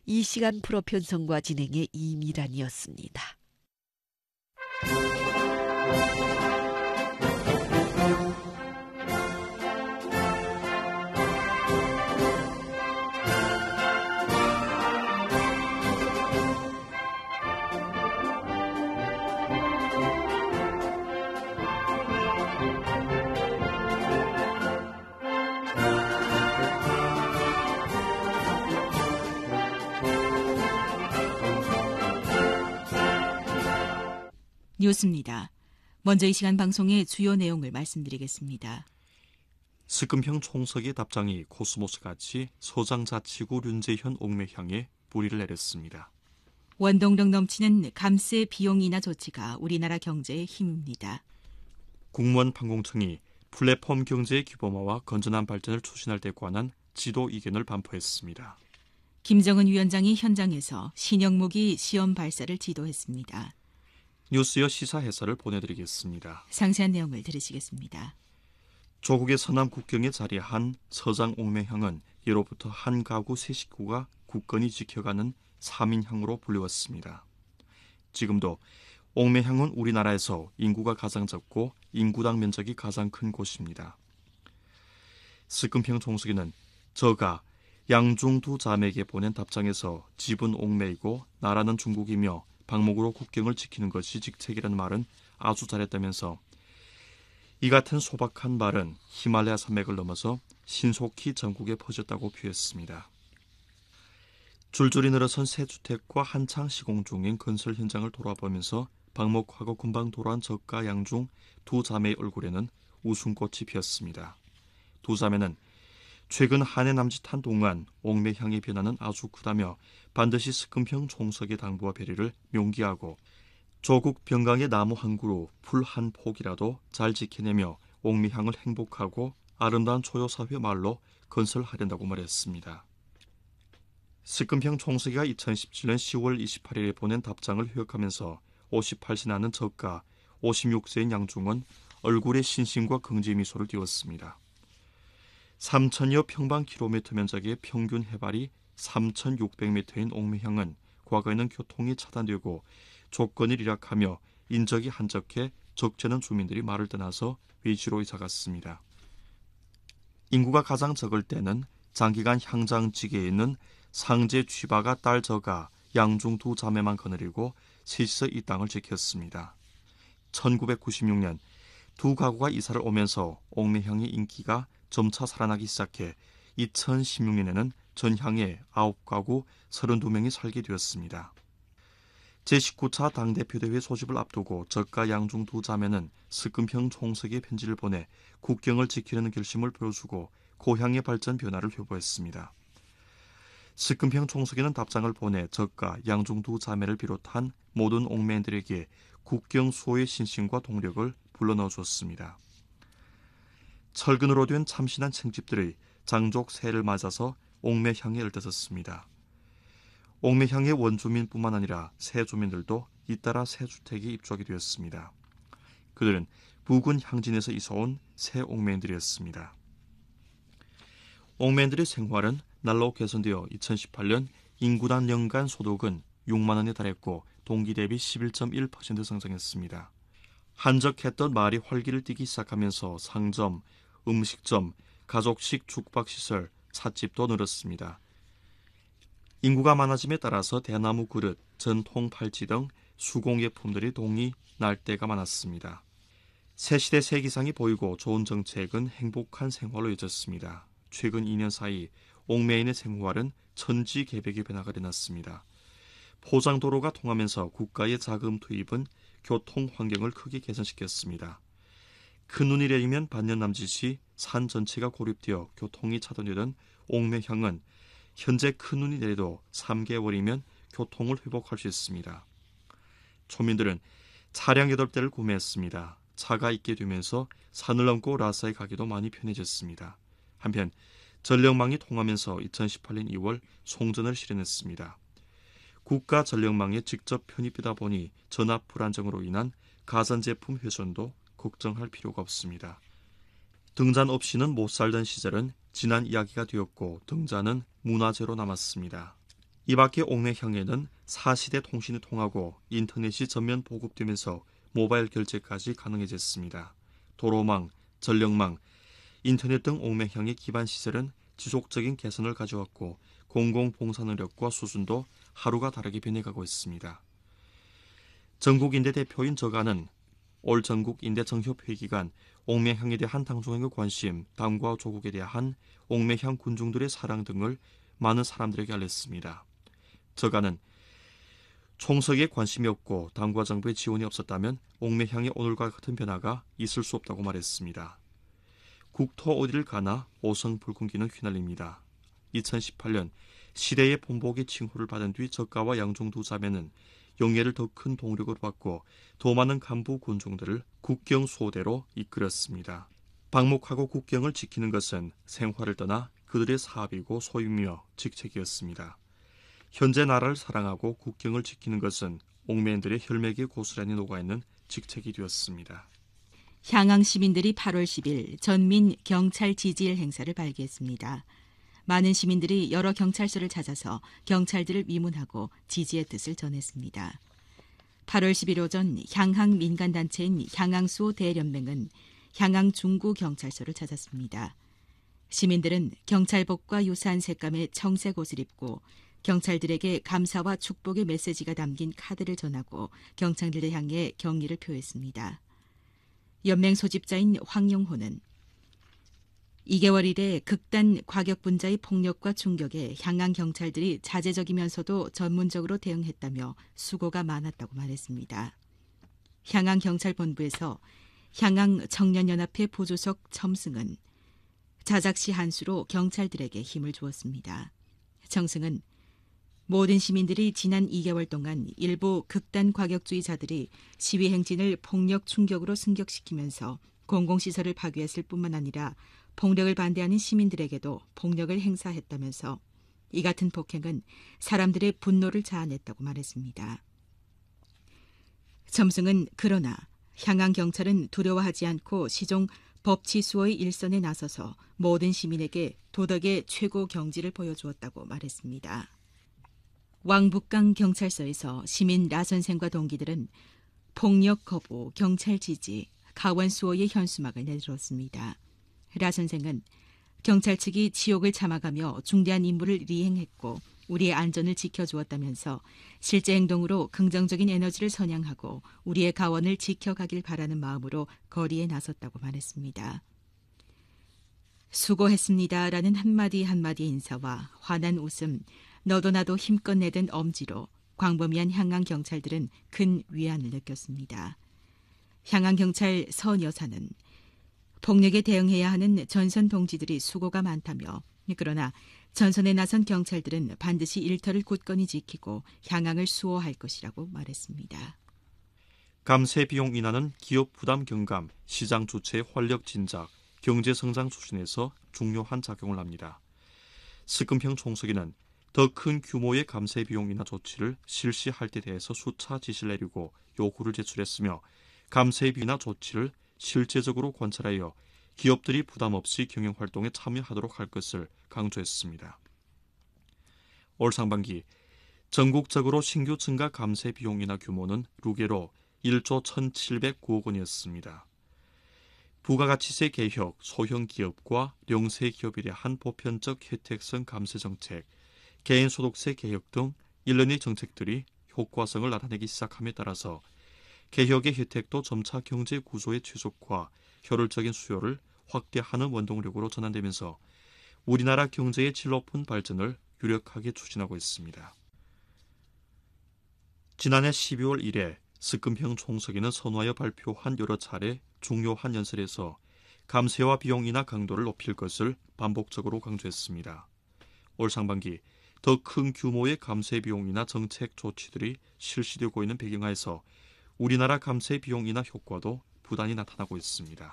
이 시간 프로 편성과 진행의 이미란이었습니다. 뉴스입니다. 먼저 이 시간 방송의 주요 내용을 말씀드리겠습니다. 스금평 총석의 답장이 코스모스같이 서장자치구 륜재현 옥매향에 뿌리를 내렸습니다. 원동력 넘치는 감세 비용 인하 조치가 우리나라 경제의 힘입니다. 국무원 판공청이 플랫폼 경제의 규범화와 건전한 발전을 추진할 데 관한 지도 의견을 반포했습니다. 김정은 위원장이 현장에서 신형무기 시험 발사를 지도했습니다. 뉴스여 시사 해설을 보내드리겠습니다. 상세한 내용을 들으시겠습니다. 조국의 서남 국경에 자리한 서장 옥매향은 예로부터 한 가구 세 식구가 굳건히 지켜가는 3인향으로 불리웠습니다. 지금도 옥매향은 우리나라에서 인구가 가장 적고 인구당 면적이 가장 큰 곳입니다. 스금평 총석이는 저가 양중 두 자매에게 보낸 답장에서 집은 옥매이고 나라는 중국이며 방목으로 국경을 지키는 것이 직책이라는 말은 아주 잘했다면서 이 같은 소박한 말은 히말라야 산맥을 넘어서 신속히 전국에 퍼졌다고 표했습니다. 줄줄이 늘어선 새 주택과 한창 시공 중인 건설 현장을 돌아보면서 방목하고 금방 돌아온 저가 양중 두 자매의 얼굴에는 웃음꽃이 피었습니다. 두 자매는 최근 한 해 남짓한 동안 옥매향의 변화는 아주 크다며 반드시 스금평 총석의 당부와 배려를 명기하고 조국 병강의 나무 한 그루, 풀 한 폭이라도 잘 지켜내며 옥매향을 행복하고 아름다운 초요사회 마을로 건설하려고 말했습니다. 스금평 총석이가 2017년 10월 28일에 보낸 답장을 회역하면서 58세 나는 저가 56세인 양중은 얼굴에 신심과 긍지 미소를 띄웠습니다. 3,000여 평방킬로미터 면적의 평균 해발이 3,600m인 옥매향은 과거에는 교통이 차단되고 조건이 리락하며 인적이 한적해 적잖은 주민들이 말을 떠나서 외지로 이사갔습니다. 인구가 가장 적을 때는 장기간 향장지기에 있는 상제 취바가 딸 저가 양중 두 자매만 거느리고 셋이서 이 땅을 지켰습니다. 1996년 두 가구가 이사를 오면서 옥매향의 인기가 점차 살아나기 시작해 2016년에는 전향에 9가구 32명이 살게 되었습니다. 제19차 당대표대회 소집을 앞두고 저가 양중 두 자매는 스금평 총석에 편지를 보내 국경을 지키려는 결심을 보여주고 고향의 발전 변화를 회보했습니다. 스금평 총석에는 답장을 보내 저가 양중 두 자매를 비롯한 모든 옥매인들에게 국경 수호의 신심과 동력을 불러넣어 줬습니다. 철근으로 된 참신한 챙집들의 장족 새해를 맞아서 옥매향에 얼떠섰습니다. 옥매향의 원주민뿐만 아니라 새 주민들도 잇따라 새 주택에 입주하게 되었습니다. 그들은 부근 향진에서 이사온 새 옥매인들이었습니다. 옥매인들의 생활은 날로 개선되어 2018년 인구당 연간 소득은 6만 원에 달했고 동기 대비 11.1% 성장했습니다. 한적했던 마을이 활기를 띠기 시작하면서 상점, 음식점, 가족식 죽박시설, 찻집도 늘었습니다. 인구가 많아짐에 따라서 대나무 그릇, 전통 팔찌 등 수공예품들이 동이 날 때가 많았습니다. 새 시대 새 기상이 보이고 좋은 정책은 행복한 생활로 이어졌습니다. 최근 2년 사이 옥매인의 생활은 천지개벽의 변화가 일어났습니다. 포장도로가 통하면서 국가의 자금 투입은 교통 환경을 크게 개선시켰습니다. 큰 눈이 내리면 반년 남짓이 산 전체가 고립되어 교통이 차단되던 옥매향은 현재 큰 눈이 내려도 3개월이면 교통을 회복할 수 있습니다. 초민들은 차량 8대를 구매했습니다. 차가 있게 되면서 산을 넘고 라사에 가기도 많이 편해졌습니다. 한편 전력망이 통하면서 2018년 2월 송전을 실현했습니다. 국가 전력망에 직접 편입되다 보니 전압 불안정으로 인한 가전제품 훼손도 걱정할 필요가 없습니다. 등잔 없이는 못 살던 시절은 지난 이야기가 되었고 등잔은 문화재로 남았습니다. 이 밖에 옥내향에는 4시대 통신이 통하고 인터넷이 전면 보급되면서 모바일 결제까지 가능해졌습니다. 도로망, 전력망, 인터넷 등 옥내향의 기반 시설은 지속적인 개선을 가져왔고 공공봉사 능력과 수준도 하루가 다르게 변해가고 있습니다. 전국인대 대표인 저가는 올 전국인대 정협회 기간 옥매향에 대한 당중의 관심, 당과 조국에 대한 옥매향 군중들의 사랑 등을 많은 사람들에게 알렸습니다. 저가는 총석에 관심이 없고 당과 정부의 지원이 없었다면 옥매향의 오늘과 같은 변화가 있을 수 없다고 말했습니다. 국토 어디를 가나 오성불궁기는 휘날립니다. 2018년 시대의 본보기 칭호를 받은 뒤 저가와 양종 두 자매는 영예를 더 큰 동력으로 받고 더 많은 간부 군중들을 국경 수호대로 이끌었습니다. 방목하고 국경을 지키는 것은 생활을 떠나 그들의 사업이고 소유며 직책이었습니다. 현재 나라를 사랑하고 국경을 지키는 것은 옥매인들의 혈맥에 고스란히 녹아있는 직책이 되었습니다. 향항 시민들이 8월 10일 전민 경찰 지지일 행사를 발기했습니다. 많은 시민들이 여러 경찰서를 찾아서 경찰들을 위문하고 지지의 뜻을 전했습니다. 8월 10일 오전 향항 민간단체인 향항수호 대연맹은 향항 중구경찰서를 찾았습니다. 시민들은 경찰복과 유사한 색감의 청색 옷을 입고 경찰들에게 감사와 축복의 메시지가 담긴 카드를 전하고 경찰들을 향해 경의를 표했습니다. 연맹 소집자인 황용호는 2개월 이래 극단 과격분자의 폭력과 충격에 향항 경찰들이 자제적이면서도 전문적으로 대응했다며 수고가 많았다고 말했습니다. 향항 경찰본부에서 향항 청년연합회 부주석 첨승은 자작시 한수로 경찰들에게 힘을 주었습니다. 첨승은 모든 시민들이 지난 2개월 동안 일부 극단 과격주의자들이 시위 행진을 폭력 충격으로 승격시키면서 공공시설을 파괴했을 뿐만 아니라 폭력을 반대하는 시민들에게도 폭력을 행사했다면서 이 같은 폭행은 사람들의 분노를 자아냈다고 말했습니다. 첨승은 그러나 향항 경찰은 두려워하지 않고 시종 법치수호의 일선에 나서서 모든 시민에게 도덕의 최고 경지를 보여주었다고 말했습니다. 왕북강 경찰서에서 시민 라 선생과 동기들은 폭력 거부, 경찰 지지, 가원 수호의 현수막을 내들었습니다. 라 선생은 경찰 측이 지옥을 참아가며 중대한 임무를 이행했고 우리의 안전을 지켜주었다면서 실제 행동으로 긍정적인 에너지를 선양하고 우리의 가원을 지켜가길 바라는 마음으로 거리에 나섰다고 말했습니다. 수고했습니다라는 한마디 한마디 인사와 환한 웃음, 너도 나도 힘껏 내든 엄지로 광범위한 향항 경찰들은 큰 위안을 느꼈습니다. 향항 경찰 선 여사는 폭력에 대응해야 하는 전선 동지들이 수고가 많다며 그러나 전선에 나선 경찰들은 반드시 일터를 굳건히 지키고 향항을 수호할 것이라고 말했습니다. 감세 비용 인하는 기업 부담 경감, 시장 주체의 활력 진작, 경제 성장 추진에서 중요한 작용을 합니다. 스금평 총서기는 더 큰 규모의 감세 비용 인하 조치를 실시할 때 대해서 수차 지시를 내리고 요구를 제출했으며 감세 비용 인하 조치를 실제적으로 관찰하여 기업들이 부담 없이 경영활동에 참여하도록 할 것을 강조했습니다. 올 상반기 전국적으로 신규 증가 감세 비용 인하 규모는 루게로 1조 1,709억 원이었습니다. 부가가치세 개혁, 소형 기업과 영세 기업에 대한 보편적 혜택성 감세 정책, 개인소득세 개혁 등 일련의 정책들이 효과성을 나타내기 시작함에 따라서 개혁의 혜택도 점차 경제 구조의 최적화, 효율적인 수요를 확대하는 원동력으로 전환되면서 우리나라 경제의 질 높은 발전을 유력하게 추진하고 있습니다. 지난해 12월 1일 스금평 총서기는 선화여 발표한 여러 차례 중요한 연설에서 감세와 비용 인하 강도를 높일 것을 반복적으로 강조했습니다. 올 상반기 더 큰 규모의 감세 비용 인하 정책 조치들이 실시되고 있는 배경하에서 우리나라 감세 비용 인하 효과도 부단히 나타나고 있습니다.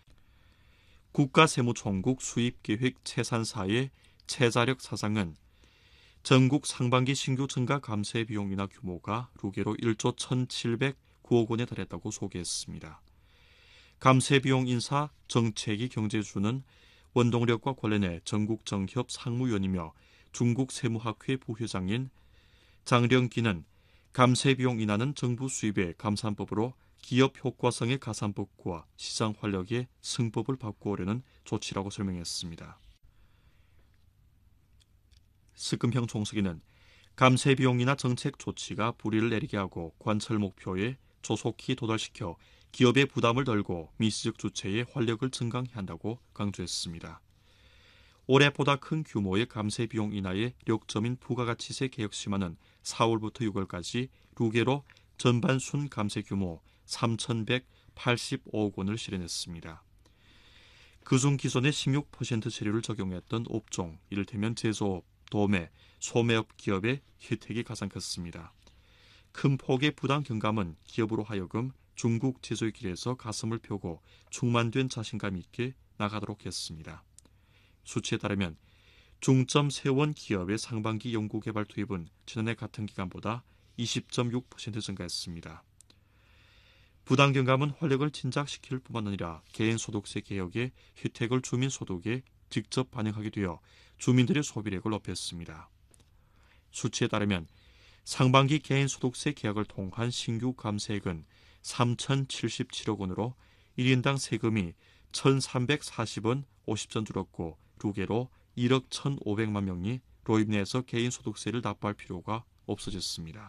국가세무총국 수입계획 채산사의 최자력 사장은 전국 상반기 신규 증가 감세 비용 인하 규모가 루게로 1조 1,709억 원에 달했다고 소개했습니다. 감세 비용 인사 정책이 경제주는 원동력과 관련해 전국 정협 상무위원이며 중국 세무학회 부회장인 장령기는 감세 비용 인하는 정부 수입의 감산법으로 기업 효과성의 가산법과 시장 활력의 승법을 바꾸어오려는 조치라고 설명했습니다. 스금형 총서기는 감세 비용이나 정책 조치가 불이를 내리게 하고 관철 목표에 조속히 도달시켜 기업의 부담을 덜고 미시적 주체의 활력을 증강해야 한다고 강조했습니다. 올해보다 큰 규모의 감세 비용 인하의 력점인 부가가치세 개혁 심화는 4월부터 6월까지 루게로 전반 순 감세 규모 3,185억 원을 실현했습니다. 그중 기존의 16% 세율을 적용했던 업종, 이를테면 제조업, 도매, 소매업 기업의 혜택이 가장 컸습니다. 큰 폭의 부당 경감은 기업으로 하여금 중국 제조의 길에서 가슴을 펴고 충만된 자신감 있게 나가도록 했습니다. 수치에 따르면 중점 세원 기업의 상반기 연구개발 투입은 지난해 같은 기간보다 20.6% 증가했습니다. 부당 경감은 활력을 진작시킬 뿐만 아니라 개인소득세 개혁의 혜택을 주민소득에 직접 반영하게 되어 주민들의 소비력을 높였습니다. 수치에 따르면 상반기 개인소득세 개혁을 통한 신규 감세액은 3,077억 원으로 1인당 세금이 1,340원 50전 줄었고 루게로 1억 1,500만 명이 로입 내에서 개인소득세를 납부할 필요가 없어졌습니다.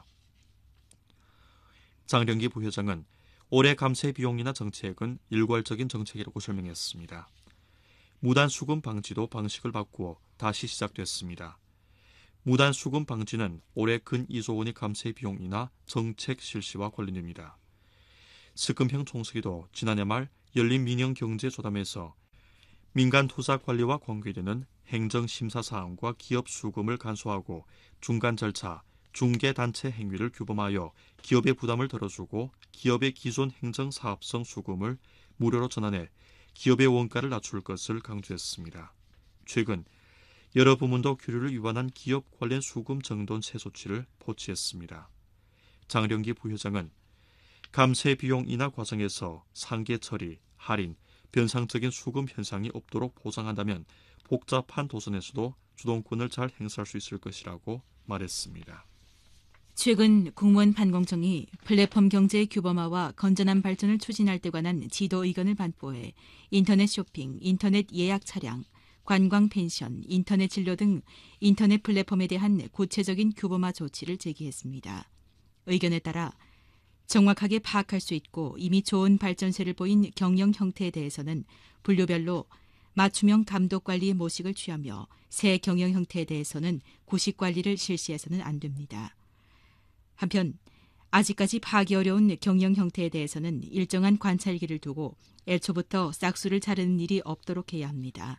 장령기 부회장은 올해 감세 비용이나 정책은 일괄적인 정책이라고 설명했습니다. 무단수금 방지도 방식을 바꾸어 다시 시작됐습니다. 무단수금 방지는 올해 근 2조 원의 감세 비용이나 정책 실시와 관련됩니다. 스금형 총서기도 지난해 말 열린 민영경제조담에서 민간 투자 관리와 관계되는 행정심사 사항과 기업 수금을 간소화하고 중간 절차, 중개단체 행위를 규범하여 기업의 부담을 덜어주고 기업의 기존 행정사업성 수금을 무료로 전환해 기업의 원가를 낮출 것을 강조했습니다. 최근 여러 부문도 규율을 위반한 기업 관련 수금 정돈 세 조치를 포치했습니다. 장령기 부회장은 감세 비용 인하 과정에서 상계 처리, 할인, 변상적인 수금 현상이 없도록 보장한다면 복잡한 도선에서도 주동권을 잘 행사할 수 있을 것이라고 말했습니다. 최근 공무원 판공청이 플랫폼 경제의 규범화와 건전한 발전을 추진할 때 관한 지도 의견을 반포해 인터넷 쇼핑, 인터넷 예약 차량, 관광 펜션, 인터넷 진료 등 인터넷 플랫폼에 대한 구체적인 규범화 조치를 제기했습니다. 의견에 따라 정확하게 파악할 수 있고 이미 좋은 발전세를 보인 경영 형태에 대해서는 분류별로 맞춤형 감독 관리의 모식을 취하며 새 경영 형태에 대해서는 구식 관리를 실시해서는 안 됩니다. 한편 아직까지 파악이 어려운 경영 형태에 대해서는 일정한 관찰기를 두고 애초부터 싹수를 자르는 일이 없도록 해야 합니다.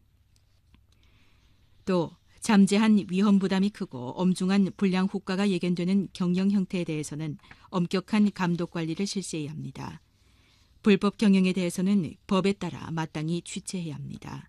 또 잠재한 위험 부담이 크고 엄중한 불량 후과가 예견되는 경영 형태에 대해서는 엄격한 감독 관리를 실시해야 합니다. 불법 경영에 대해서는 법에 따라 마땅히 취재해야 합니다.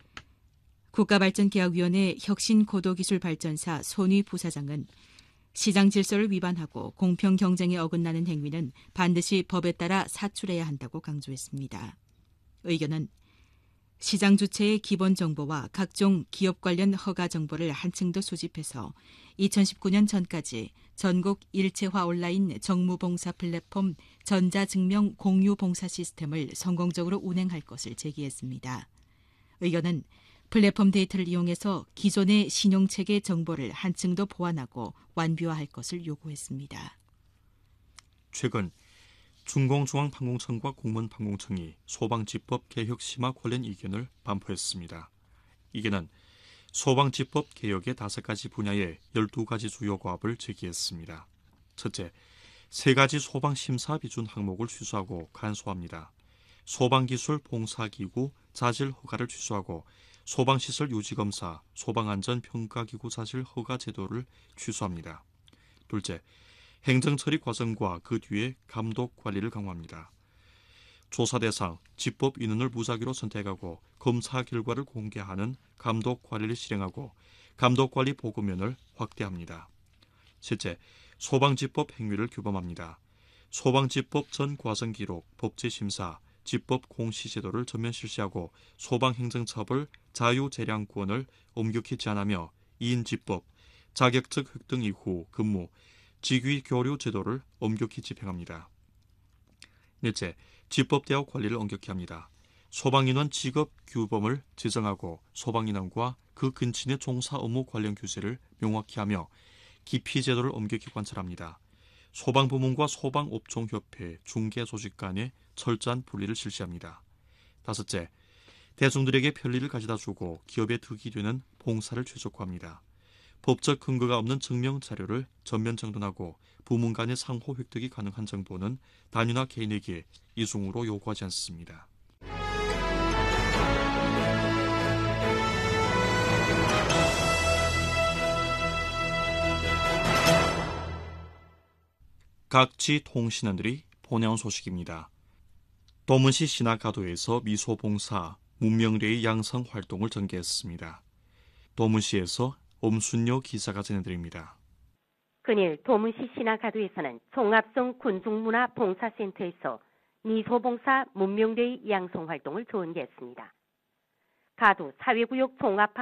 국가발전계약위원회 혁신고도기술발전사 손위 부사장은 시장 질서를 위반하고 공평 경쟁에 어긋나는 행위는 반드시 법에 따라 사출해야 한다고 강조했습니다. 의견은 시장 주체의 기본 정보와 각종 기업 관련 허가 정보를 한층 더 수집해서 2019년 전까지 전국 일체화 온라인 정무봉사 플랫폼 전자증명 공유봉사 시스템을 성공적으로 운행할 것을 제기했습니다. 의견은 플랫폼 데이터를 이용해서 기존의 신용체계 정보를 한층 더 보완하고 완비화할 것을 요구했습니다. 최근 중공중앙판공청과 공무원판공청이 소방지법 개혁 심화 관련 의견을 반포했습니다. 이견은 소방지법 개혁의 5가지 분야에 12가지 주요 과업을 제기했습니다. 첫째, 3가지 소방심사 비준 항목을 취소하고 간소화합니다. 소방기술 봉사기구 자질 허가를 취소하고 소방시설 유지검사, 소방안전평가기구 자질 허가 제도를 취소합니다. 둘째, 행정처리 과정과 그 뒤에 감독 관리를 강화합니다. 조사 대상, 집법 인원을 무작위로 선택하고 검사 결과를 공개하는 감독 관리를 실행하고 감독 관리 보고면을 확대합니다. 셋째, 소방집법 행위를 규범합니다. 소방집법 전 과정 기록, 법제심사, 집법 공시 제도를 전면 실시하고 소방행정처벌 자유재량권을 엄격히 제한하며 2인집법, 자격증 획득 이후 근무, 직위 교류 제도를 엄격히 집행합니다. 넷째, 집법대학 관리를 엄격히 합니다. 소방인원 직업 규범을 제정하고 소방인원과 그 근친의 종사 업무 관련 규제를 명확히 하며 기피 제도를 엄격히 관찰합니다. 소방부문과 소방업종협회, 중개조직 간의 철저한 분리를 실시합니다. 다섯째, 대중들에게 편리를 가져다 주고 기업에 득이 되는 봉사를 최적화합니다. 법적 근거가 없는 증명 자료를 전면 정돈하고 부문 간의 상호 획득이 가능한 정보는 단위나 개인에게 이중으로 요구하지 않습니다. 각지 통신원들이 보내온 소식입니다. 도문시 신화가도에서 미소봉사 문명례의 양성 활동을 전개했습니다. 도문시에서 엄순요 기자가 전해드립니다. 근일 도문시 신화가도에서는 종합성 군중문화봉사센터에서 미소봉사 문명례의 양성 활동을 전개했습니다. 가도 사회구역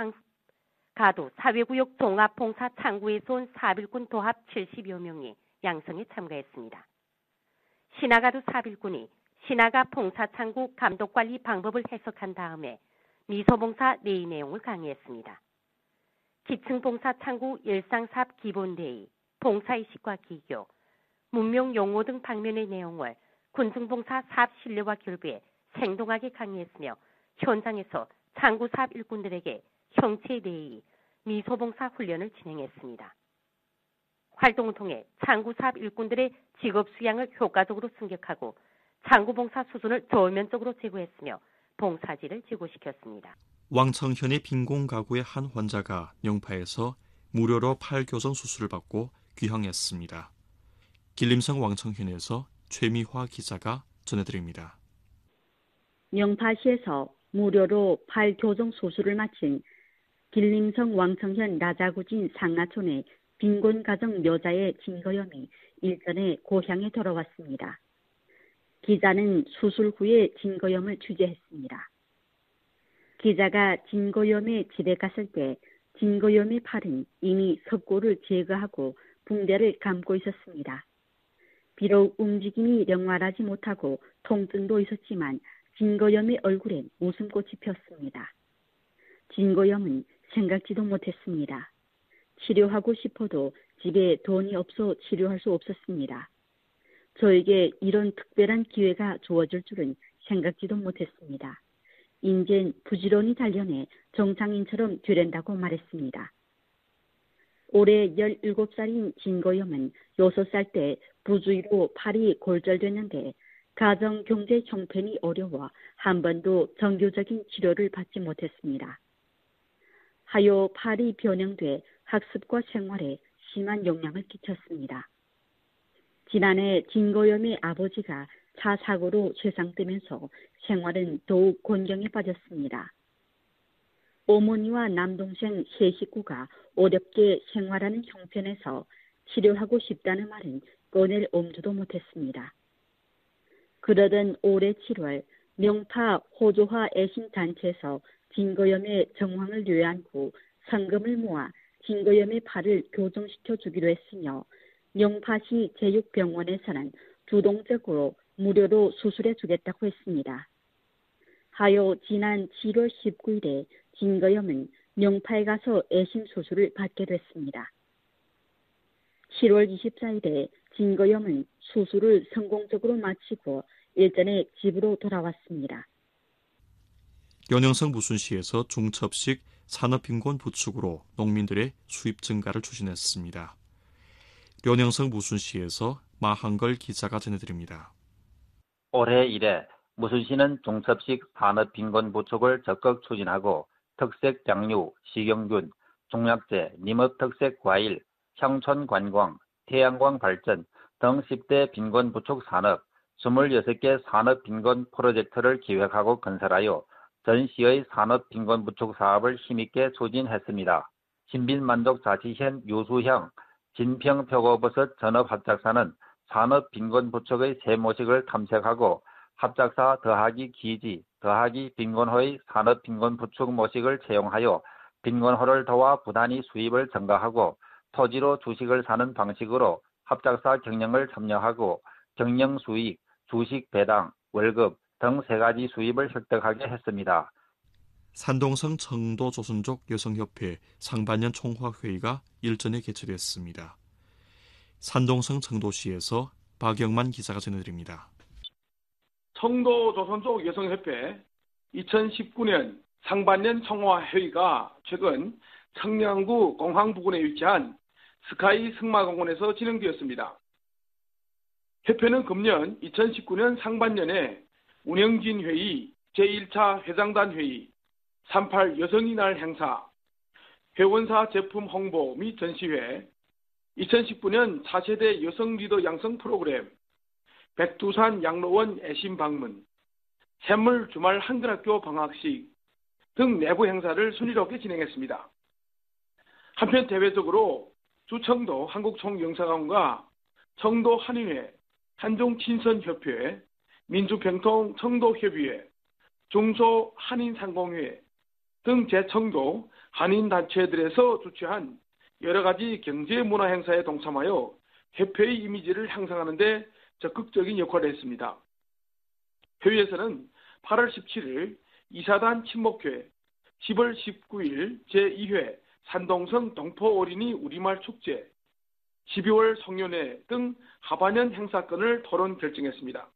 종합봉사 창구에서 온 4일군 도합 70여 명이 양성에 참가했습니다. 신화가도 4일군이 신화가 봉사창구 감독관리 방법을 해석한 다음에 미소봉사 내의 내용을 강의했습니다. 기층봉사창구 일상사업 기본대의, 봉사의식과 기교, 문명용어 등 방면의 내용을 군중봉사 사업 신뢰와 결부에 생동하게 강의했으며 현장에서 창구사업 일꾼들에게 형체 내의 미소봉사 훈련을 진행했습니다. 활동을 통해 창구사업 일꾼들의 직업 수양을 효과적으로 승격하고 창구봉사 수준을 전면적으로 제고했으며 봉사지를 제고시켰습니다. 왕청현의 빈곤 가구의 한 환자가 영파에서 무료로 팔교정 수술을 받고 귀향했습니다. 길림성 왕청현에서 최미화 기자가 전해드립니다. 영파시에서 무료로 팔교정 수술을 마친 길림성 왕청현 라자구진 상하촌의 빈곤 가정 여자의 진거염이 일전에 고향에 돌아왔습니다. 기자는 수술 후에 진거염을 취재했습니다. 기자가 진거염에 집에 갔을 때 진거염의 팔은 이미 석고를 제거하고 붕대를 감고 있었습니다. 비록 움직임이 영활하지 못하고 통증도 있었지만 진거염의 얼굴엔 웃음꽃이 폈습니다. 진거염은 생각지도 못했습니다. 치료하고 싶어도 집에 돈이 없어 치료할 수 없었습니다. 저에게 이런 특별한 기회가 주어질 줄은 생각지도 못했습니다. 인젠 부지런히 단련해 정상인처럼 되련다고 말했습니다. 올해 17살인 진거염은 6살 때 부주의로 팔이 골절됐는데 가정 경제 형편이 어려워 한 번도 정규적인 치료를 받지 못했습니다. 하여 팔이 변형돼 학습과 생활에 심한 영향을 끼쳤습니다. 지난해 진거염의 아버지가 차 사고로 쇠상되면서 생활은 더욱 곤경에 빠졌습니다. 어머니와 남동생 세 식구가 어렵게 생활하는 형편에서 치료하고 싶다는 말은 꺼낼 엄두도 못했습니다. 그러던 올해 7월 명파 호조화 애심단체에서 진거염의 정황을 요한 후 성금을 모아 진거염의 팔을 교정시켜 주기로 했으며 명파시 제육병원에서는 주동적으로 무료로 수술해 주겠다고 했습니다. 하여 지난 7월 19일에 진거염은 명파에 가서 애심 수술을 받게 됐습니다. 7월 24일에 진거염은 수술을 성공적으로 마치고 일전에 집으로 돌아왔습니다. 연영성 무순시에서 중첩식 산업빈곤 부축으로 농민들의 수입 증가를 추진했습니다. 연영성 무순시에서 마한걸 기자가 전해드립니다. 올해 이래 무순시는 중첩식 산업빈곤 부축을 적극 추진하고 특색 장류, 식용균, 종약제, nim업특색 과일, 향촌관광, 태양광 발전 등 10대 빈곤 부축 산업 26개 산업 빈곤 프로젝트를 기획하고 건설하여 전시의 산업 빈곤 부축 사업을 힘있게 추진했습니다. 신빈만족자치현 유수형 진평표고버섯 전업합작사는 산업 빈곤 부축의 새 모식을 탐색하고 합작사 더하기 기지, 더하기 빈곤호의 산업 빈곤 부축 모식을 채용하여 빈곤호를 도와 부단히 수입을 증가하고 토지로 주식을 사는 방식으로 합작사 경영을 참여하고 경영 수익, 주식 배당, 월급 등 3가지 수입을 획득하게 했습니다. 산동성 청도조선족 여성협회 상반년 총화회의가 일전에 개최됐습니다. 산동성 청도시에서 박영만 기자가 전해드립니다. 청도조선족 여성협회 2019년 상반년 총화회의가 최근 청량구 공항 부근에 위치한 스카이 승마공원에서 진행되었습니다. 협회는 금년 2019년 상반년에 운영진 회의, 제1차 회장단 회의, 38 여성의 날 행사, 회원사 제품 홍보 및 전시회, 2019년 4세대 여성 리더 양성 프로그램, 백두산 양로원 애심 방문, 샘물 주말 한글학교 방학식 등 내부 행사를 순조롭게 진행했습니다. 한편 대외적으로 주청도 한국총영사관과 청도 한인회, 한종친선협회, 민주평통 청도협의회, 중소 한인상공회 등 제청도 한인단체들에서 주최한 여러 가지 경제문화 행사에 동참하여 협회의 이미지를 향상하는 데 적극적인 역할을 했습니다. 회의에서는 8월 17일 이사단 친목회, 10월 19일 제2회 산동성 동포 어린이 우리말 축제, 12월 송년회 등 하반년 행사건을 토론 결정했습니다.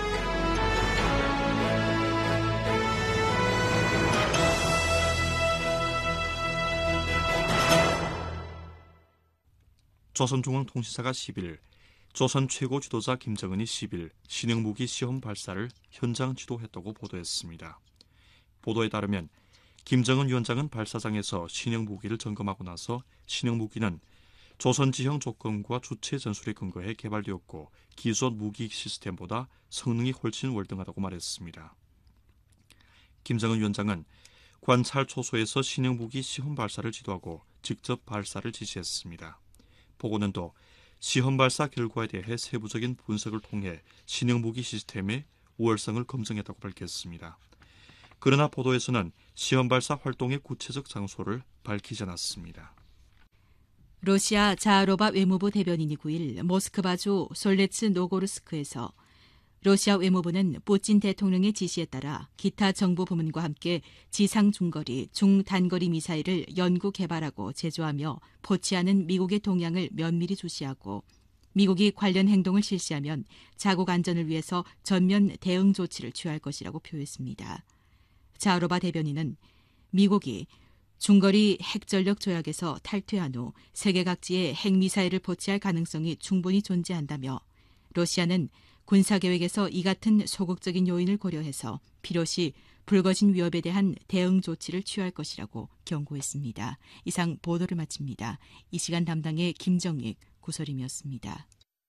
조선중앙통신사가 10일, 조선 최고 지도자 김정은이 10일 신형무기 시험 발사를 현장 지도했다고 보도했습니다. 보도에 따르면 김정은 위원장은 발사장에서 신형무기를 점검하고 나서 신형무기는 조선지형 조건과 주체 전술에 근거해 개발되었고 기존 무기 시스템보다 성능이 훨씬 월등하다고 말했습니다. 김정은 위원장은 관찰 초소에서 신형무기 시험 발사를 지도하고 직접 발사를 지시했습니다. 보고는 또 시험 발사 결과에 대해 세부적인 분석을 통해 신형무기 시스템의 우월성을 검증했다고 밝혔습니다. 그러나 보도에서는 시험 발사 활동의 구체적 장소를 밝히지 않았습니다. 러시아 자하로바 외무부 대변인이 9일 모스크바주 솔레츠 노고르스크에서 러시아 외무부는 푸틴 대통령의 지시에 따라 기타 정부 부문과 함께 지상 중거리, 중단거리 미사일을 연구 개발하고 제조하며 포치하는 미국의 동향을 면밀히 주시하고 미국이 관련 행동을 실시하면 자국 안전을 위해서 전면 대응 조치를 취할 것이라고 표했습니다. 자하로바 대변인은 미국이 중거리 핵전력 조약에서 탈퇴한 후 세계 각지에 핵미사일을 포치할 가능성이 충분히 존재한다며 러시아는 군사계획에서 이 같은 소극적인 요인을 고려해서 필요시 불거진 위협에 대한 대응 조치를 취할 것이라고 경고했습니다. 이상 보도를 마칩니다. 이 시간 담당의 김정익 구설임이었습니다.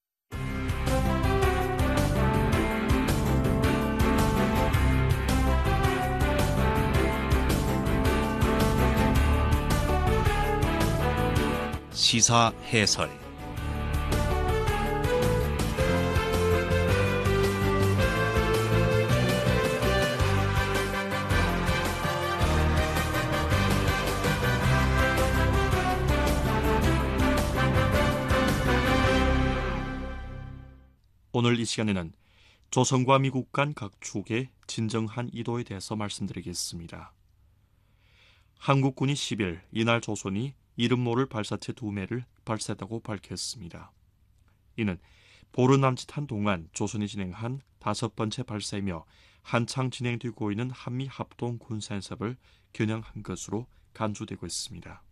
시사 해설. 오늘 이 시간에는 조선과 미국 간 각축의 진정한 이도에 대해서 말씀드리겠습니다. 한국군이 10일 이날 조선이 이름 모를 발사체 2매를 발사했다고 밝혔습니다. 이는 보름 남짓한 동안 조선이 진행한 5번째 발사이며 한창 진행되고 있는 한미 합동 군사연습을 겨냥한 것으로 간주되고 있습니다.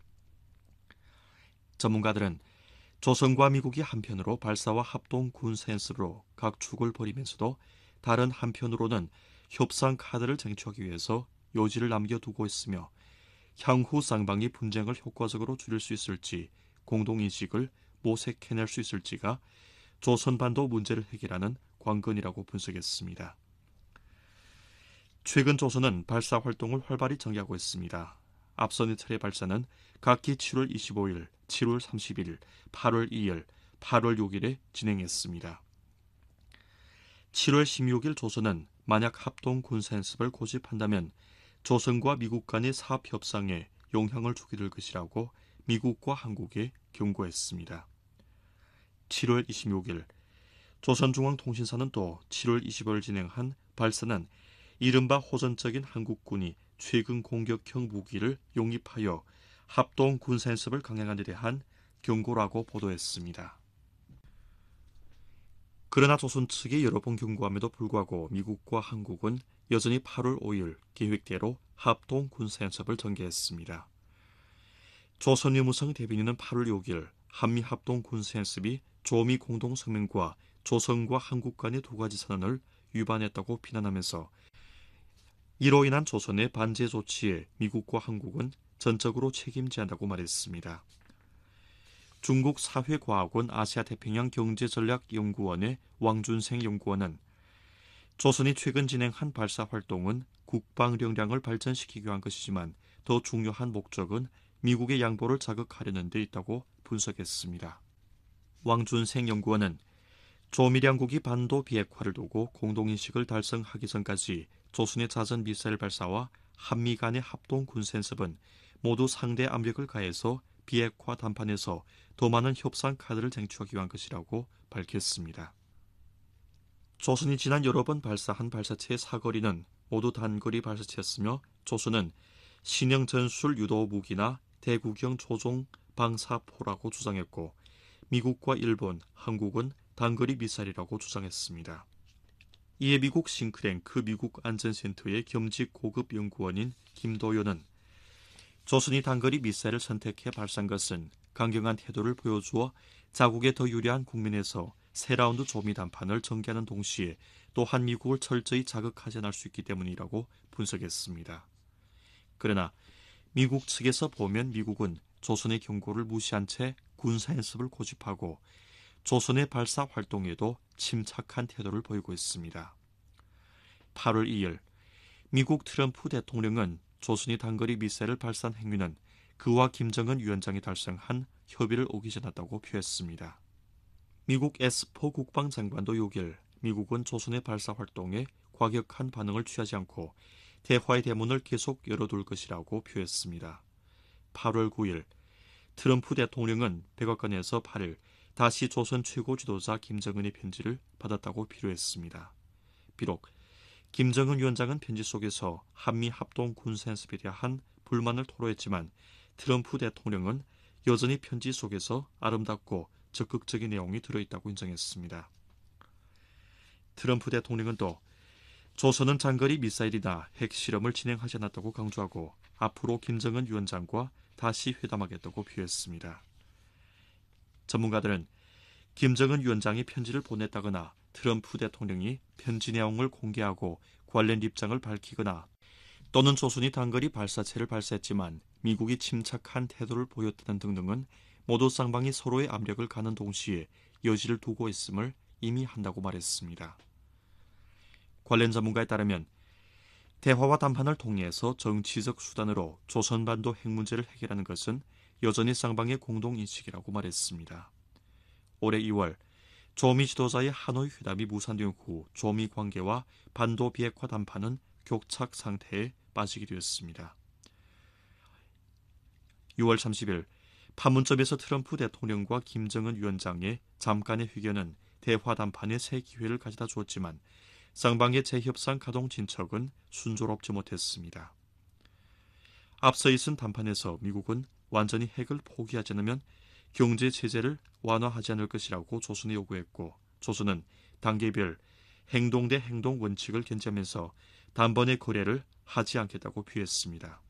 전문가들은 조선과 미국이 한편으로 발사와 합동 군사연습으로 각축을 벌이면서도 다른 한편으로는 협상 카드를 쟁취하기 위해서 요지를 남겨두고 있으며 향후 쌍방이 분쟁을 효과적으로 줄일 수 있을지 공동인식을 모색해낼 수 있을지가 조선반도 문제를 해결하는 관건이라고 분석했습니다. 최근 조선은 발사 활동을 활발히 전개하고 있습니다. 앞선 2차례 발사는 각기 7월 25일, 7월 30일, 8월 2일, 8월 6일에 진행했습니다. 7월 16일 조선은 만약 합동 군사연습을 고집한다면 조선과 미국 간의 사업협상에 영향을 주게 될 것이라고 미국과 한국에 경고했습니다. 7월 26일 조선중앙통신사는 또 7월 20일 진행한 발사는 이른바 호전적인 한국군이 최근 공격형 무기를 용입하여 합동 군사연습을 강행한 데 대한 경고라고 보도했습니다. 그러나 조선 측이 여러 번 경고함에도 불구하고 미국과 한국은 여전히 8월 5일 계획대로 합동 군사연습을 전개했습니다. 조선유무성 대변인은 8월 6일 한미 합동 군사연습이 조미 공동성명과 조선과 한국 간의 두 가지 선언을 위반했다고 비난하면서 이로 인한 조선의 반제 조치에 미국과 한국은 전적으로 책임지한다고 말했습니다. 중국 사회과학원 아시아태평양 경제전략연구원의 왕준생 연구원은 조선이 최근 진행한 발사 활동은 국방력량을 발전시키기 위한 것이지만 더 중요한 목적은 미국의 양보를 자극하려는 데 있다고 분석했습니다. 왕준생 연구원은 조미량국이 반도 비핵화를 두고 공동인식을 달성하기 전까지 조선의 자전 미사일 발사와 한미 간의 합동 군사연습은 모두 상대 압력을 가해서 비핵화談판에서 더 많은 협상 카드를 쟁취하기 위한 것이라고 밝혔습니다. 조선이 지난 여러 번 발사한 발사체의 사거리는 모두 단거리 발사체였으며 조선은 신형 전술 유도 무기나 대구경 조종 방사포라고 주장했고 미국과 일본, 한국은 단거리 미사일이라고 주장했습니다. 이에 미국 싱크탱크 미국 안전센터의 겸직 고급 연구원인 김도연은 조선이 단거리 미사일을 선택해 발사한 것은 강경한 태도를 보여주어 자국에 더 유리한 국면에서 새 라운드 조미談판을 전개하는 동시에 또한 미국을 철저히 자극하지 않을 수 있기 때문이라고 분석했습니다. 그러나 미국 측에서 보면 미국은 조선의 경고를 무시한 채 군사연습을 고집하고 조선의 발사 활동에도 침착한 태도를 보이고 있습니다. 8월 2일 미국 트럼프 대통령은 조선이 단거리 미사일을 발사한 행위는 그와 김정은 위원장이 달성한 협의를 오기전했다고 표했습니다. 미국 에스퍼 국방장관도 6일 미국은 조선의 발사 활동에 과격한 반응을 취하지 않고 대화의 대문을 계속 열어둘 것이라고 표했습니다. 8월 9일 트럼프 대통령은 백악관에서 8일 다시 조선 최고 지도자 김정은의 편지를 받았다고 비료했습니다. 비록 김정은 위원장은 편지 속에서 한미 합동 군사연습에 대한 불만을 토로했지만 트럼프 대통령은 여전히 편지 속에서 아름답고 적극적인 내용이 들어있다고 인정했습니다. 트럼프 대통령은 또 조선은 장거리 미사일이나 핵실험을 진행하지 않았다고 강조하고 앞으로 김정은 위원장과 다시 회담하겠다고 표했습니다. 전문가들은 김정은 위원장이 편지를 보냈다거나 트럼프 대통령이 편지 내용을 공개하고 관련 입장을 밝히거나 또는 조선이 단거리 발사체를 발사했지만 미국이 침착한 태도를 보였다는 등등은 모두 쌍방이 서로의 압력을 가는 동시에 여지를 두고 있음을 의미한다고 말했습니다. 관련 전문가에 따르면 대화와談판을 통해서 정치적 수단으로 조선반도 핵 문제를 해결하는 것은 여전히 쌍방의 공동인식이라고 말했습니다. 올해 2월 조미 지도자의 하노이 회담이 무산된 후 조미 관계와 반도 비핵화談판은 교착 상태에 빠지게 되었습니다. 6월 30일 판문점에서 트럼프 대통령과 김정은 위원장의 잠깐의 회견은 대화談판의 새 기회를 가져다 주었지만 쌍방의 재협상 가동 진척은 순조롭지 못했습니다. 앞서 있은談판에서 미국은 완전히 핵을 포기하지 않으면 경제 제재를 완화하지 않을 것이라고 조선에 요구했고 조선은 단계별 행동 대 행동 원칙을 견지하면서 단번에 거래를 하지 않겠다고 표했습니다.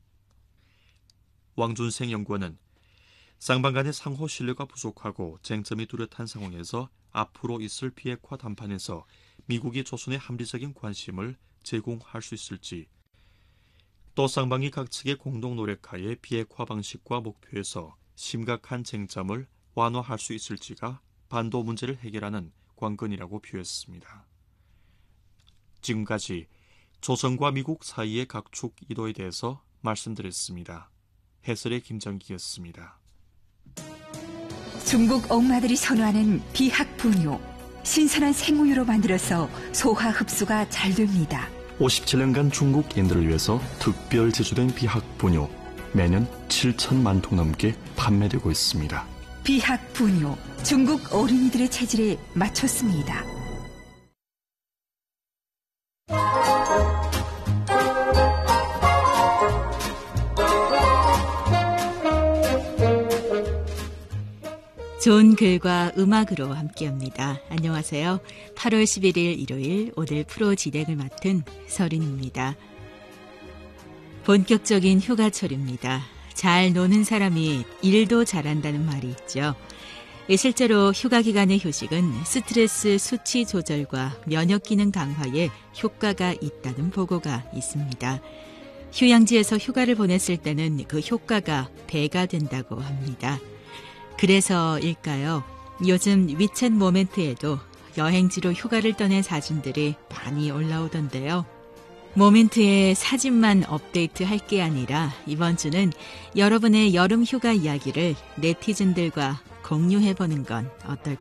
왕준생 연구원은 쌍방 간의 상호 신뢰가 부족하고 쟁점이 뚜렷한 상황에서 앞으로 있을 비핵화談판에서 미국이 조선의 합리적인 관심을 제공할 수 있을지 또 쌍방이 각 측의 공동 노력하에 비핵화 방식과 목표에서 심각한 쟁점을 완화할 수 있을지가 반도 문제를 해결하는 관건이라고 표했습니다. 지금까지 조선과 미국 사이의 각축 이도에 대해서 말씀드렸습니다. 해설의 김정기였습니다. 중국 엄마들이 선호하는 비학 분유. 신선한 생우유로 만들어서 소화 흡수가 잘 됩니다. 57년간 중국인들을 위해서 특별 제조된 비학 분유. 매년 7천만 통 넘게 판매되고 있습니다. 비학 분요, 중국 어린이들의 체질에 맞췄습니다. 좋은 글과 음악으로 함께합니다. 안녕하세요. 8월 11일 일요일 오늘 프로 진행을 맡은 서린입니다. 본격적인 휴가철입니다. 잘 노는 사람이 일도 잘한다는 말이 있죠. 실제로 휴가 기간의 휴식은 스트레스 수치 조절과 면역 기능 강화에 효과가 있다는 보고가 있습니다. 휴양지에서 휴가를 보냈을 때는 그 효과가 배가 된다고 합니다. 그래서일까요? 요즘 위챗 모멘트에도 여행지로 휴가를 떠낸 사진들이 많이 올라오던데요. 모멘트에 사진만 업데이트할 게 아니라 이번 주는 여러분의 여름 휴가 이야기를 네티즌들과 공유해보는 건 어떨까요?